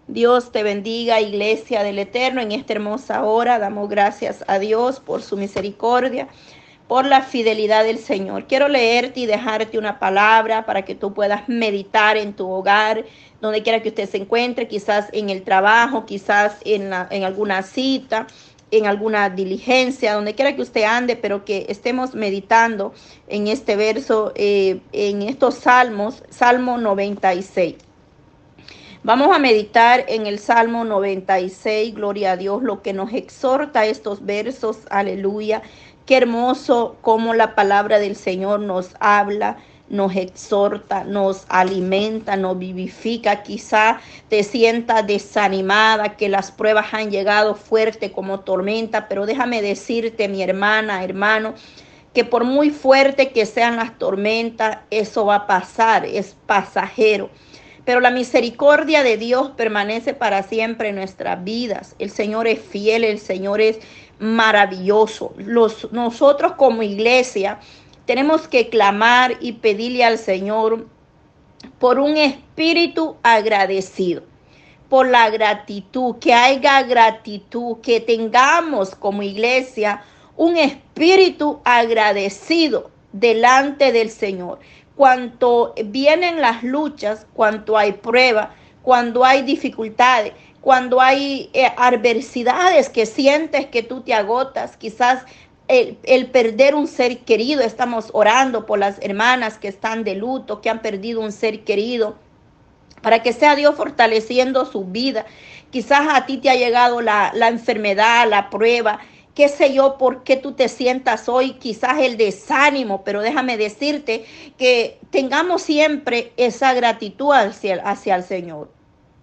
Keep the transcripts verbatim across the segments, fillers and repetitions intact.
Dios te bendiga, Iglesia del Eterno, en esta hermosa hora. Damos gracias a Dios por su misericordia, por la fidelidad del Señor. Quiero leerte y dejarte una palabra para que tú puedas meditar en tu hogar, donde quiera que usted se encuentre, quizás en el trabajo, quizás en, la, en alguna cita, en alguna diligencia, donde quiera que usted ande, pero que estemos meditando en este verso, eh, en estos salmos, Salmo noventa y seis. Vamos a meditar en el Salmo noventa y seis, gloria a Dios, lo que nos exhorta estos versos, aleluya. Qué hermoso cómo la palabra del Señor nos habla, nos exhorta, nos alimenta, nos vivifica. Quizá te sientas desanimada, que las pruebas han llegado fuerte como tormenta, pero déjame decirte, mi hermana, hermano, que por muy fuerte que sean las tormentas, eso va a pasar, es pasajero. Pero la misericordia de Dios permanece para siempre en nuestras vidas. El Señor es fiel, el Señor es maravilloso. Los, nosotros como iglesia tenemos que clamar y pedirle al Señor por un espíritu agradecido, por la gratitud, que haya gratitud, que tengamos como iglesia un espíritu agradecido delante del Señor. Cuando vienen las luchas, cuando hay prueba, cuando hay dificultades, cuando hay eh, adversidades que sientes que tú te agotas, quizás el, el perder un ser querido. Estamos orando por las hermanas que están de luto, que han perdido un ser querido, para que sea Dios fortaleciendo su vida. Quizás a ti te ha llegado la, la enfermedad, la prueba, qué sé yo, por qué tú te sientas hoy, quizás el desánimo, pero déjame decirte que tengamos siempre esa gratitud hacia, hacia el Señor.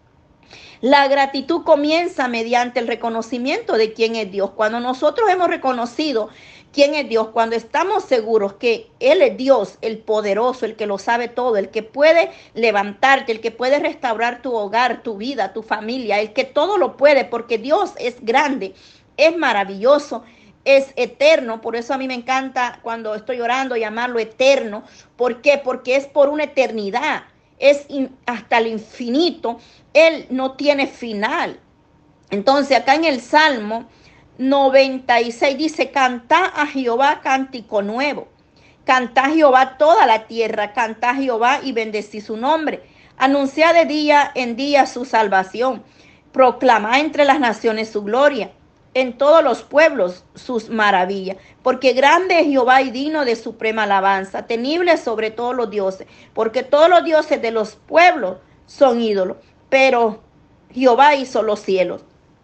La gratitud comienza mediante el reconocimiento de quién es Dios. Cuando nosotros hemos reconocido quién es Dios, cuando estamos seguros que Él es Dios, el poderoso, el que lo sabe todo, el que puede levantarte, el que puede restaurar tu hogar, tu vida, tu familia, el que todo lo puede, porque Dios es grande, es maravilloso, es eterno. Por eso a mí me encanta cuando estoy orando llamarlo eterno. ¿Por qué? Porque es por una eternidad, es in, hasta el infinito. Él no tiene final. Entonces acá en el Salmo noventa y seis dice: cantá a Jehová cántico nuevo, cantá a Jehová toda la tierra, cantá a Jehová y bendecí su nombre, anunciá de día en día su salvación, proclamá entre las naciones su gloria, en todos los pueblos sus maravillas, porque grande es Jehová y digno de suprema alabanza, temible sobre todos los dioses, porque todos los dioses de los pueblos son ídolos, pero Jehová hizo los cielos.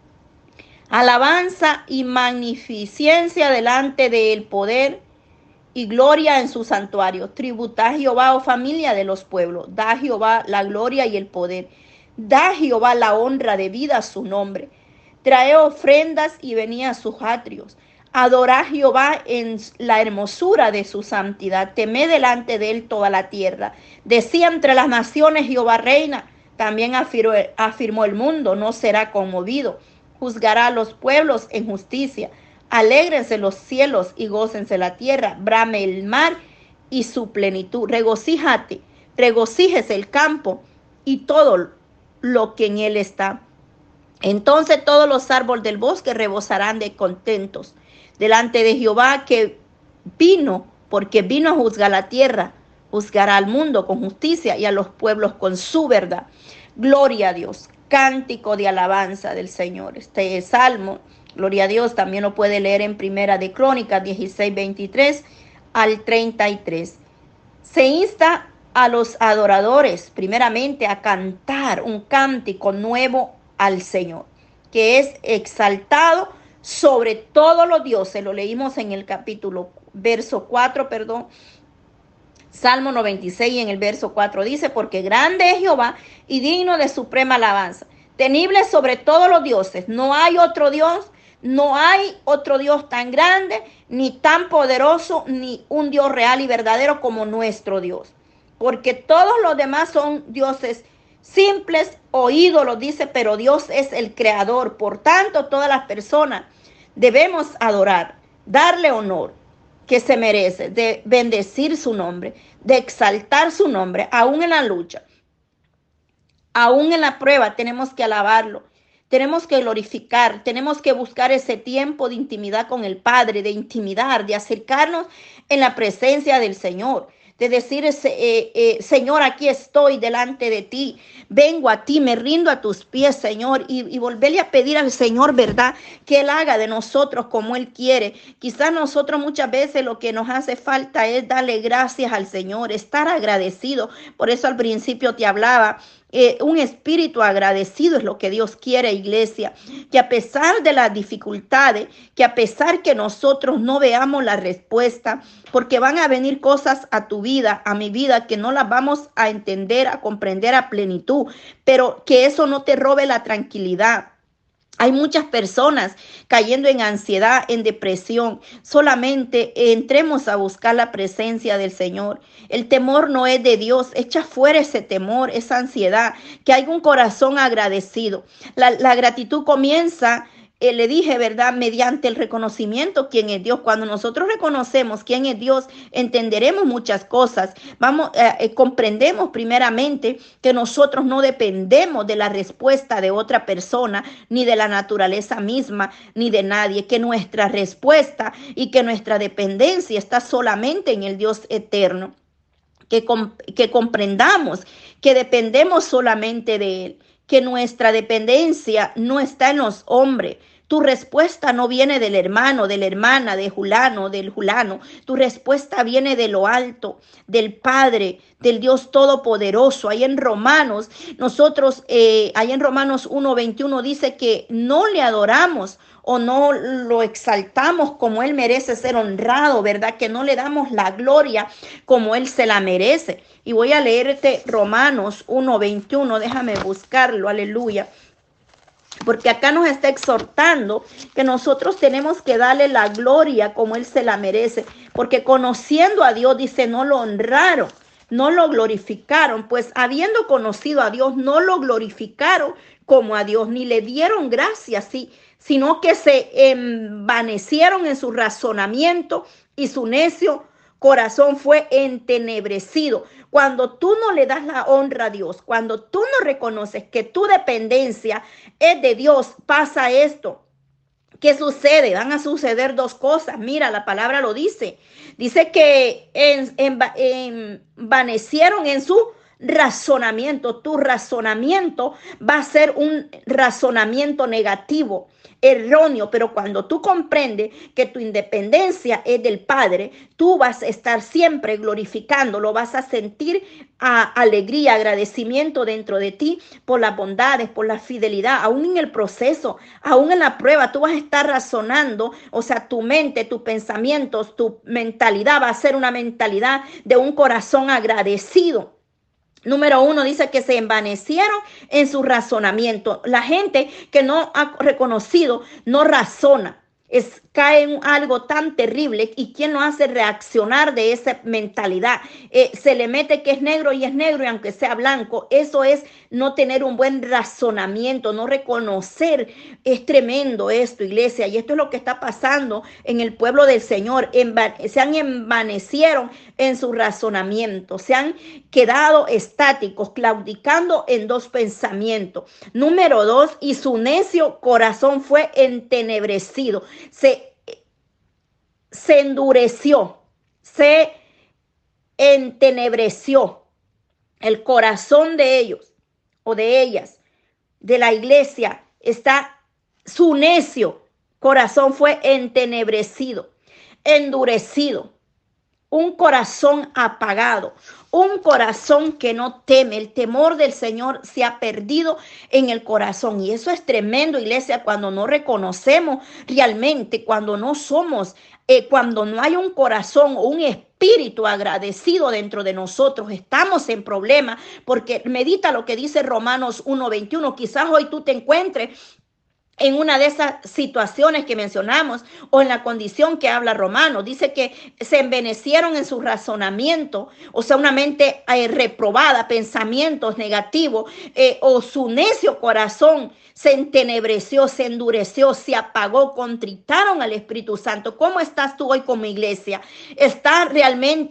Alabanza y magnificencia delante del poder y gloria en su santuario. Tributá a Jehová, oh familia de los pueblos. Da a Jehová la gloria y el poder. Da a Jehová la honra debida a su nombre. Trae ofrendas y venid a sus atrios. Adorá a Jehová en la hermosura de su santidad. Temed delante de él toda la tierra. Decía entre las naciones: Jehová reina. También afirmó, afirmó el mundo, no será conmovido. Juzgará a los pueblos en justicia. Alégrense los cielos y gócense la tierra. Brame el mar y su plenitud. Regocíjate, regocíjese el campo y todo lo que en él está. Entonces todos los árboles del bosque rebosarán de contentos delante de Jehová, que vino, porque vino a juzgar la tierra. Juzgará al mundo con justicia y a los pueblos con su verdad. Gloria a Dios. Cántico de alabanza del Señor. Este salmo, gloria a Dios, también lo puede leer en Primera de Crónicas dieciséis, veintitrés al treinta y tres. Se insta a los adoradores, primeramente, a cantar un cántico nuevo al Señor, que es exaltado sobre todos los dioses. Lo leímos en el capítulo, verso cuatro, perdón, Salmo noventa y seis, en el verso cuatro dice: porque grande es Jehová y digno de suprema alabanza, temible sobre todos los dioses. No hay otro Dios, no hay otro Dios tan grande, ni tan poderoso, ni un Dios real y verdadero como nuestro Dios. Porque todos los demás son dioses simples o ídolos, dice, pero Dios es el creador. Por tanto, todas las personas debemos adorar, darle honor que se merece, de bendecir su nombre, de exaltar su nombre, aún en la lucha. Aún en la prueba tenemos que alabarlo. Tenemos que glorificar, tenemos que buscar ese tiempo de intimidad con el Padre, de intimidar, de acercarnos en la presencia del Señor, de decir, eh, eh, Señor, aquí estoy delante de ti, vengo a ti, me rindo a tus pies, Señor, y, y volverle a pedir al Señor, ¿verdad? Que Él haga de nosotros como Él quiere. Quizás nosotros muchas veces lo que nos hace falta es darle gracias al Señor, estar agradecido. Por eso al principio te hablaba, Eh, un espíritu agradecido es lo que Dios quiere, iglesia, que a pesar de las dificultades, que a pesar que nosotros no veamos la respuesta, porque van a venir cosas a tu vida, a mi vida, que no las vamos a entender, a comprender a plenitud, pero que eso no te robe la tranquilidad. Hay muchas personas cayendo en ansiedad, en depresión. Solamente entremos a buscar la presencia del Señor. El temor no es de Dios. Echa fuera ese temor, esa ansiedad. Que haya un corazón agradecido. La, la gratitud comienza, eh, le dije, ¿verdad? Mediante el reconocimiento quién es Dios. Cuando nosotros reconocemos quién es Dios, entenderemos muchas cosas. Vamos, eh, eh, comprendemos primeramente que nosotros no dependemos de la respuesta de otra persona, ni de la naturaleza misma, ni de nadie. Que nuestra respuesta y que nuestra dependencia está solamente en el Dios eterno. Que, que comprendamos que dependemos solamente de Él. Que nuestra dependencia no está en los hombres. Tu respuesta no viene del hermano, de la hermana, de Julano, del Julano. Tu respuesta viene de lo alto, del Padre, del Dios Todopoderoso. Ahí en Romanos, nosotros, eh, ahí en Romanos uno veintiuno dice que no le adoramos o no lo exaltamos como Él merece ser honrado, ¿verdad? Que no le damos la gloria como Él se la merece. Y voy a leerte Romanos uno veintiuno, déjame buscarlo, aleluya. Porque acá nos está exhortando que nosotros tenemos que darle la gloria como Él se la merece. Porque conociendo a Dios, dice, no lo honraron, no lo glorificaron. Pues habiendo conocido a Dios, no lo glorificaron como a Dios, ni le dieron gracias, sí, sino que se envanecieron en su razonamiento y su necio corazón fue entenebrecido. Cuando tú no le das la honra a Dios, cuando tú no reconoces que tu dependencia es de Dios, pasa esto. ¿Qué sucede? Van a suceder dos cosas. Mira, la palabra lo dice. Dice que en, en, envanecieron en su razonamiento. Tu razonamiento va a ser un razonamiento negativo, erróneo, pero cuando tú comprendes que tu independencia es del Padre, tú vas a estar siempre glorificándolo, vas a sentir a, alegría, agradecimiento dentro de ti por las bondades, por la fidelidad, aún en el proceso, aún en la prueba, tú vas a estar razonando, o sea, tu mente, tus pensamientos, tu mentalidad va a ser una mentalidad de un corazón agradecido. Número uno, dice que se envanecieron en su razonamiento. La gente que no ha reconocido no razona. Es, cae en algo tan terrible y quien lo hace reaccionar de esa mentalidad. Eh, se le mete que es negro y es negro y aunque sea blanco, eso es no tener un buen razonamiento, no reconocer. Es tremendo esto, iglesia, y esto es lo que está pasando en el pueblo del Señor. Enva- se han envanecieron en su razonamiento, se han quedado estáticos, claudicando en dos pensamientos. Número dos, y su necio corazón fue entenebrecido. Se, se endureció, se entenebreció el corazón de ellos o de ellas, de la iglesia, está su necio corazón fue entenebrecido, endurecido. Un corazón apagado, un corazón que no teme. El temor del Señor se ha perdido en el corazón. Y eso es tremendo, iglesia, cuando no reconocemos realmente, cuando no somos, eh, cuando no hay un corazón o un espíritu agradecido dentro de nosotros. Estamos en problemas porque medita lo que dice Romanos uno veintiuno. Quizás hoy tú te encuentres en una de esas situaciones que mencionamos o en la condición que habla Romano. Dice que se envenecieron en su razonamiento, o sea, una mente eh, reprobada, pensamientos negativos, eh, o su necio corazón se entenebreció, se endureció, se apagó, contritaron al Espíritu Santo. ¿Cómo estás tú hoy como iglesia? ¿Estás realmente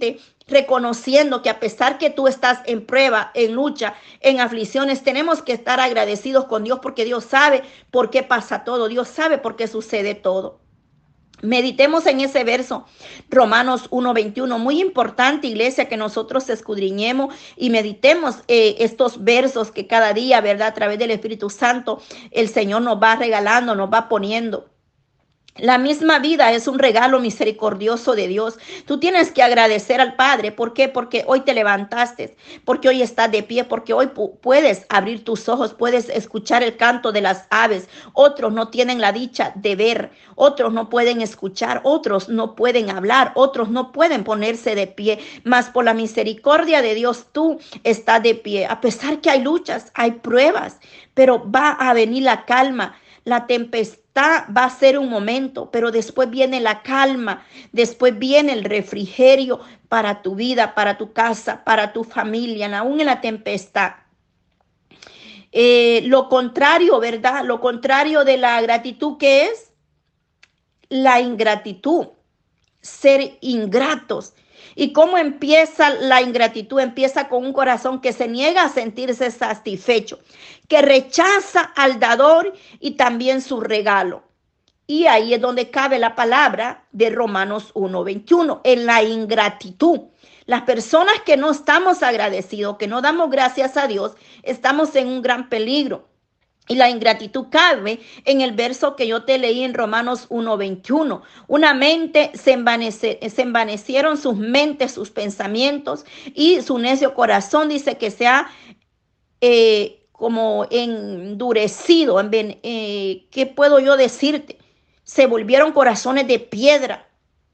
reconociendo que a pesar que tú estás en prueba, en lucha, en aflicciones, tenemos que estar agradecidos con Dios porque Dios sabe por qué pasa todo, Dios sabe por qué sucede todo. Meditemos en ese verso, Romanos uno veintiuno, muy importante, iglesia, que nosotros escudriñemos y meditemos eh, estos versos que cada día, ¿verdad? A través del Espíritu Santo, el Señor nos va regalando, nos va poniendo. La misma vida es un regalo misericordioso de Dios. Tú tienes que agradecer al Padre. ¿Por qué? Porque hoy te levantaste, porque hoy estás de pie, porque hoy puedes abrir tus ojos, puedes escuchar el canto de las aves. Otros no tienen la dicha de ver, otros no pueden escuchar, otros no pueden hablar, otros no pueden ponerse de pie. Mas por la misericordia de Dios tú estás de pie. A pesar que hay luchas, hay pruebas, pero va a venir la calma. La tempestad va a ser un momento, pero después viene la calma, después viene el refrigerio para tu vida, para tu casa, para tu familia, aún en la tempestad. Eh, lo contrario, ¿verdad? Lo contrario de la gratitud, ¿qué es? La ingratitud, ser ingratos. ¿Y cómo empieza la ingratitud? Empieza con un corazón que se niega a sentirse satisfecho, que rechaza al dador y también su regalo. Y ahí es donde cabe la palabra de Romanos uno veintiuno, en la ingratitud. Las personas que no estamos agradecidos, que no damos gracias a Dios, estamos en un gran peligro. Y la ingratitud cabe en el verso que yo te leí en Romanos uno veintiuno. Una mente se, envanece, se envanecieron sus mentes, sus pensamientos, y su necio corazón dice que se ha eh, como endurecido. Eh, ¿Qué puedo yo decirte? Se volvieron corazones de piedra.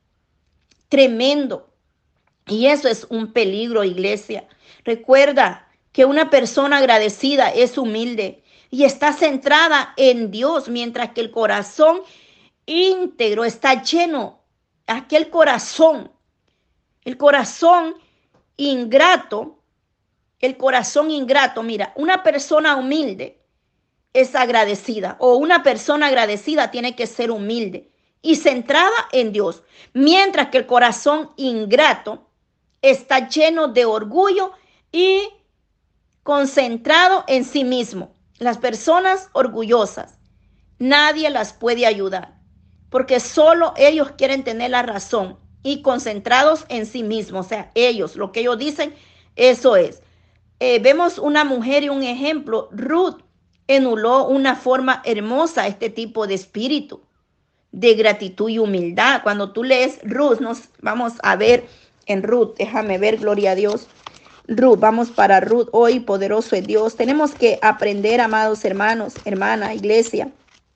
Tremendo. Y eso es un peligro, iglesia. Recuerda que una persona agradecida es humilde y está centrada en Dios, mientras que el corazón íntegro está lleno. Aquel corazón, el corazón ingrato, el corazón ingrato, mira, una persona humilde es agradecida, o una persona agradecida tiene que ser humilde y centrada en Dios, mientras que el corazón ingrato está lleno de orgullo y concentrado en sí mismo. Las personas orgullosas, nadie las puede ayudar, porque solo ellos quieren tener la razón y concentrados en sí mismos. O sea, ellos, lo que ellos dicen, eso es. Eh, vemos una mujer y un ejemplo. Ruth emuló una forma hermosa este tipo de espíritu, de gratitud y humildad. Cuando tú lees Ruth, nos vamos a ver en Ruth, déjame ver, gloria a Dios. Ruth, vamos para Ruth hoy, poderoso es Dios. Tenemos que aprender, amados hermanos, hermana, iglesia,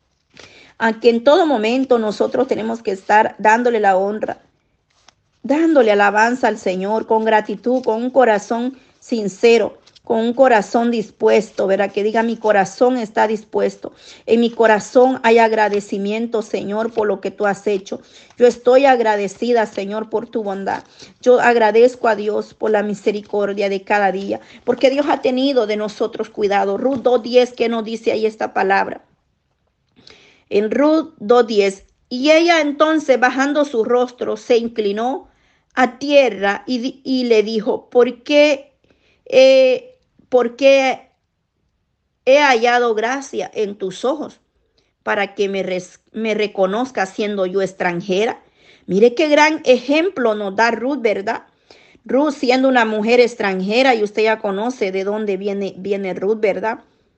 a que en todo momento nosotros tenemos que estar dándole la honra, dándole alabanza al Señor con gratitud, con un corazón sincero, con un corazón dispuesto, ¿verdad? Que diga, mi corazón está dispuesto. En mi corazón hay agradecimiento, Señor, por lo que tú has hecho. Yo estoy agradecida, Señor, por tu bondad. Yo agradezco a Dios por la misericordia de cada día, porque Dios ha tenido de nosotros cuidado. Ruth dos diez, ¿qué nos dice ahí esta palabra? En Ruth dos diez, y ella entonces, bajando su rostro, se inclinó a tierra y, y le dijo, ¿por qué eh, porque he hallado gracia en tus ojos para que me, res, me reconozca siendo yo extranjera? Mire qué gran ejemplo nos da Ruth, ¿verdad? Ruth siendo una mujer extranjera, y usted ya conoce de dónde viene, viene Ruth, ¿verdad?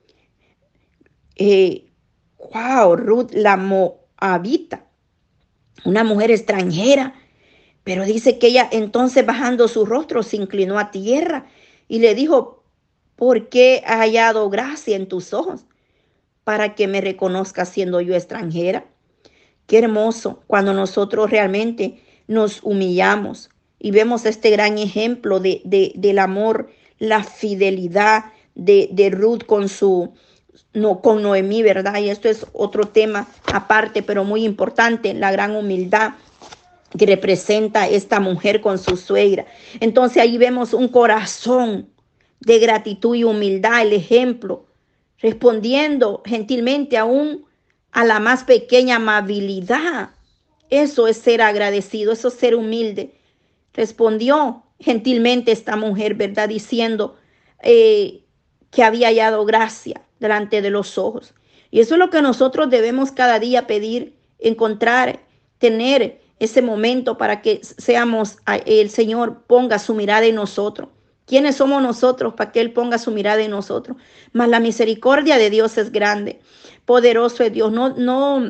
Eh, wow, Ruth la moabita, una mujer extranjera, pero dice que ella entonces, bajando su rostro, se inclinó a tierra y le dijo, ¿por qué he hallado gracia en tus ojos para que me reconozcas siendo yo extranjera? Qué hermoso cuando nosotros realmente nos humillamos y vemos este gran ejemplo de, de, del amor, la fidelidad de, de Ruth con su no, con Noemí, ¿verdad? Y esto es otro tema aparte, pero muy importante, la gran humildad que representa esta mujer con su suegra. Entonces ahí vemos un corazón de gratitud y humildad, el ejemplo, respondiendo gentilmente aún a la más pequeña amabilidad. Eso es ser agradecido, eso es ser humilde. Respondió gentilmente esta mujer, ¿verdad? Diciendo eh, que había hallado gracia delante de los ojos. Y eso es lo que nosotros debemos cada día pedir, encontrar, tener ese momento para que seamos, el Señor ponga su mirada en nosotros. ¿Quiénes somos nosotros para que Él ponga su mirada en nosotros? Mas la misericordia de Dios es grande, poderoso es Dios. No, no,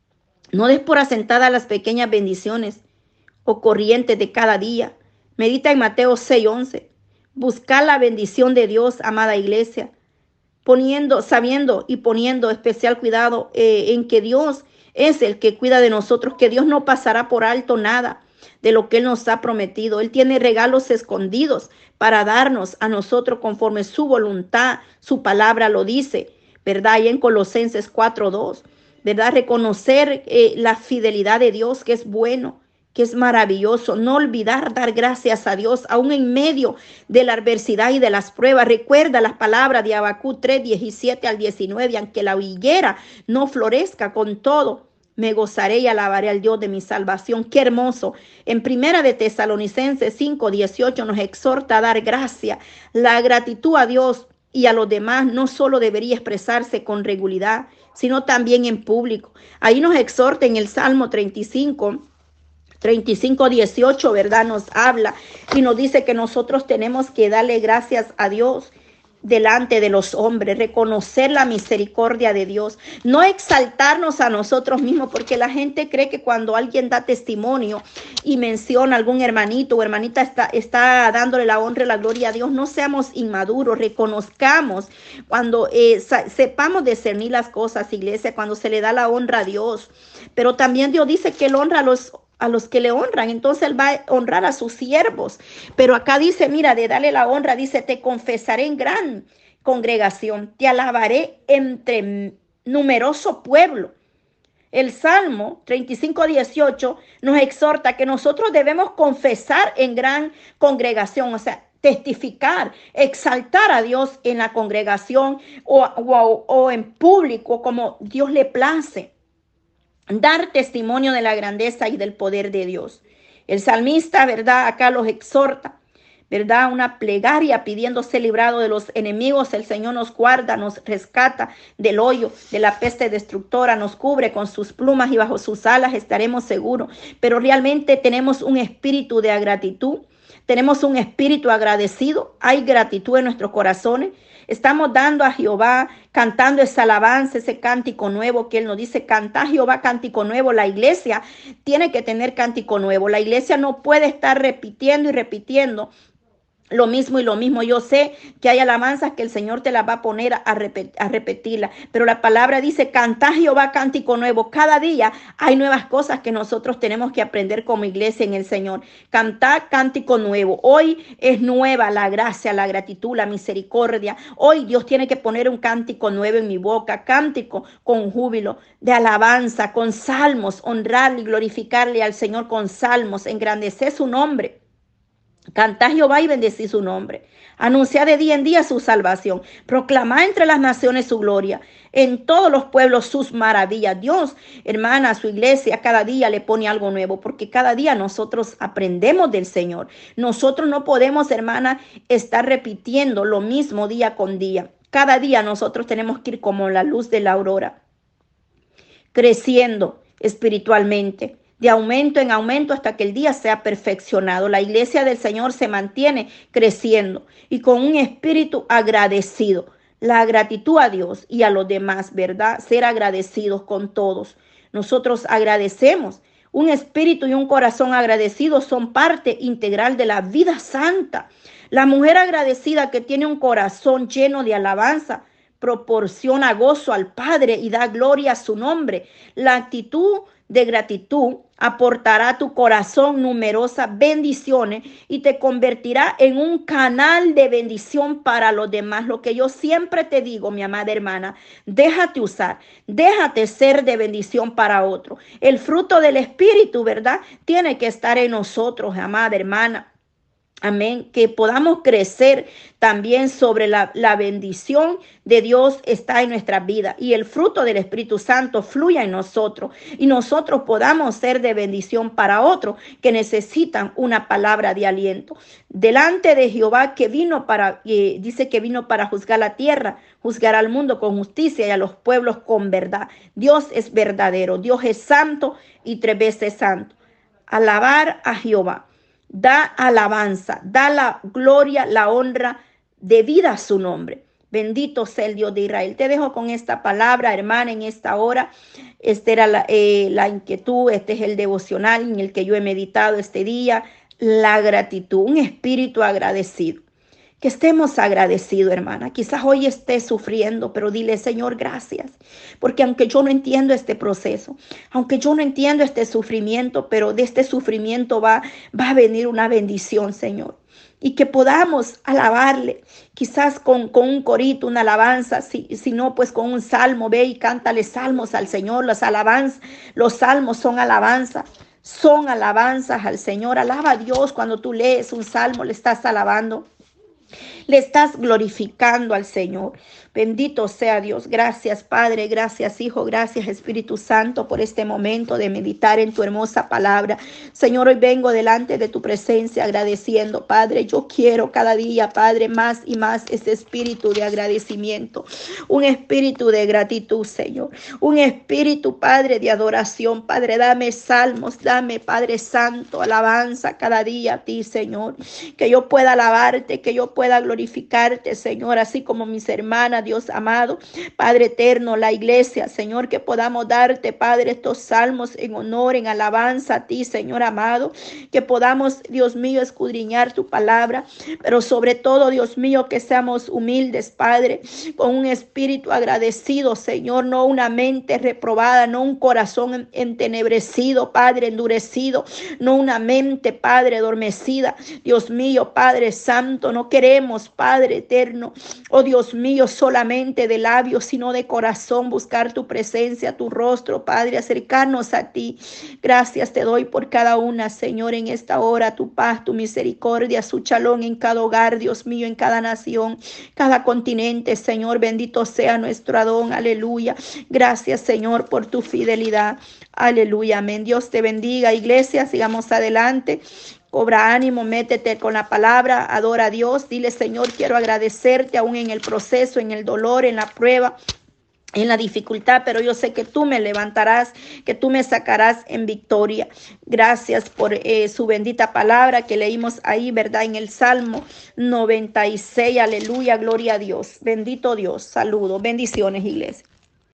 no des por asentadas las pequeñas bendiciones o corrientes de cada día. Medita en Mateo seis once. Buscar la bendición de Dios, amada iglesia, poniendo, sabiendo y poniendo especial cuidado eh, en que Dios es el que cuida de nosotros, que Dios no pasará por alto nada de lo que Él nos ha prometido. Él tiene regalos escondidos para darnos a nosotros conforme su voluntad, su palabra lo dice, ¿verdad? Y en Colosenses cuatro dos, ¿verdad? Reconocer eh, la fidelidad de Dios, que es bueno, que es maravilloso. No olvidar dar gracias a Dios, aún en medio de la adversidad y de las pruebas. Recuerda las palabras de Habacuc tres, diecisiete al diecinueve, aunque la higuera no florezca, con todo me gozaré y alabaré al Dios de mi salvación. Qué hermoso. En primera de Tesalonicenses cinco, dieciocho nos exhorta a dar gracia. La gratitud a Dios y a los demás no solo debería expresarse con regularidad, sino también en público. Ahí nos exhorta en el Salmo treinta y cinco, treinta y cinco, dieciocho, ¿verdad? Nos habla y nos dice que nosotros tenemos que darle gracias a Dios delante de los hombres, reconocer la misericordia de Dios, no exaltarnos a nosotros mismos, porque la gente cree que cuando alguien da testimonio y menciona a algún hermanito o hermanita está, está dándole la honra y la gloria a Dios, no seamos inmaduros, reconozcamos, cuando eh, sepamos discernir las cosas, iglesia, cuando se le da la honra a Dios, pero también Dios dice que Él honra a los a los que le honran, entonces Él va a honrar a sus siervos, pero acá dice, mira, de darle la honra, dice, te confesaré en gran congregación, te alabaré entre numeroso pueblo. El Salmo treinta y cinco, dieciocho nos exhorta que nosotros debemos confesar en gran congregación, o sea, testificar, exaltar a Dios en la congregación o, o, o en público como Dios le place. Dar testimonio de la grandeza y del poder de Dios. El salmista, ¿verdad? Acá los exhorta, ¿verdad? Una plegaria pidiendo ser librado de los enemigos. El Señor nos guarda, nos rescata del hoyo, de la peste destructora, nos cubre con sus plumas y bajo sus alas estaremos seguros. Pero realmente tenemos un espíritu de gratitud, tenemos un espíritu agradecido, hay gratitud en nuestros corazones. Estamos dando a Jehová, cantando esa alabanza, ese cántico nuevo que Él nos dice, canta a Jehová cántico nuevo. La iglesia tiene que tener cántico nuevo. La iglesia no puede estar repitiendo y repitiendo lo mismo y lo mismo. Yo sé que hay alabanzas que el Señor te las va a poner a, repet a repetirla, pero la palabra dice, canta a Jehová cántico nuevo. Cada día hay nuevas cosas que nosotros tenemos que aprender como iglesia en el Señor. Cantar cántico nuevo. Hoy es nueva la gracia, la gratitud, la misericordia. Hoy Dios tiene que poner un cántico nuevo en mi boca, cántico con júbilo, de alabanza, con salmos, honrarle y glorificarle al Señor con salmos, engrandecer su nombre. Cantad Jehová y bendecid su nombre. Anunciad de día en día su salvación. Proclamad entre las naciones su gloria. En todos los pueblos sus maravillas. Dios, hermana, a su iglesia cada día le pone algo nuevo, porque cada día nosotros aprendemos del Señor. Nosotros no podemos, hermana, estar repitiendo lo mismo día con día. Cada día nosotros tenemos que ir como la luz de la aurora, creciendo espiritualmente, de aumento en aumento hasta que el día sea perfeccionado. La iglesia del Señor se mantiene creciendo y con un espíritu agradecido. La gratitud a Dios y a los demás, ¿verdad? Ser agradecidos con todos. Nosotros agradecemos. Un espíritu y un corazón agradecidos son parte integral de la vida santa. La mujer agradecida que tiene un corazón lleno de alabanza proporciona gozo al Padre y da gloria a su nombre. La actitud de gratitud aportará a tu corazón numerosas bendiciones y te convertirá en un canal de bendición para los demás. Lo que yo siempre te digo, mi amada hermana, déjate usar, déjate ser de bendición para otro. El fruto del Espíritu, ¿verdad? Tiene que estar en nosotros, amada hermana. Amén, que podamos crecer también sobre la, la bendición de Dios está en nuestra vida y el fruto del Espíritu Santo fluya en nosotros y nosotros podamos ser de bendición para otros que necesitan una palabra de aliento. Delante de Jehová que vino para, eh, dice que vino para juzgar la tierra, juzgar al mundo con justicia y a los pueblos con verdad. Dios es verdadero, Dios es santo y tres veces santo. Alabar a Jehová. Da alabanza, da la gloria, la honra debida a su nombre. Bendito sea el Dios de Israel. Te dejo con esta palabra, hermana, en esta hora. Esta era la, eh, la inquietud, este es el devocional en el que yo he meditado este día. La gratitud, un espíritu agradecido. Que estemos agradecidos, hermana. Quizás hoy estés sufriendo, pero dile, Señor, gracias. Porque aunque yo no entiendo este proceso, aunque yo no entiendo este sufrimiento, pero de este sufrimiento va, va a venir una bendición, Señor. Y que podamos alabarle, quizás con, con un corito, una alabanza, si, si no, pues con un salmo. Ve y cántale salmos al Señor. Las alabanzas, los salmos son alabanzas. Son alabanzas al Señor. Alaba a Dios cuando tú lees un salmo, le estás alabando. Le estás glorificando al Señor. Bendito sea Dios. Gracias, Padre. Gracias, Hijo. Gracias, Espíritu Santo, por este momento de meditar en tu hermosa palabra. Señor, hoy vengo delante de tu presencia agradeciendo, Padre. Yo quiero cada día, Padre, más y más este espíritu de agradecimiento. Un espíritu de gratitud, Señor. Un espíritu, Padre, de adoración. Padre, dame salmos. Dame, Padre Santo, alabanza cada día a ti, Señor. Que yo pueda alabarte, que yo pueda glorificarte, Señor, así como mis hermanas, Dios amado, Padre eterno, la iglesia, Señor, que podamos darte, Padre, estos salmos en honor, en alabanza a ti, Señor amado, que podamos, Dios mío, escudriñar tu palabra, pero sobre todo, Dios mío, que seamos humildes, Padre, con un espíritu agradecido, Señor, no una mente reprobada, no un corazón entenebrecido, Padre, endurecido, no una mente, Padre, adormecida, Dios mío, Padre Santo, no queremos, Padre eterno, oh Dios mío, solamente de labios, sino de corazón, buscar tu presencia, tu rostro, Padre, acercarnos a ti. Gracias te doy por cada una, Señor, en esta hora, tu paz, tu misericordia, su chalón en cada hogar, Dios mío, en cada nación, cada continente, Señor, bendito sea nuestro Adón, aleluya. Gracias, Señor, por tu fidelidad, aleluya, amén. Dios te bendiga, iglesia, sigamos adelante. Cobra ánimo, métete con la palabra, adora a Dios, dile, Señor, quiero agradecerte aún en el proceso, en el dolor, en la prueba, en la dificultad, pero yo sé que tú me levantarás, que tú me sacarás en victoria. Gracias por eh, su bendita palabra que leímos ahí, ¿verdad? En el Salmo noventa y seis, aleluya, gloria a Dios. Bendito Dios, saludos, bendiciones, iglesia.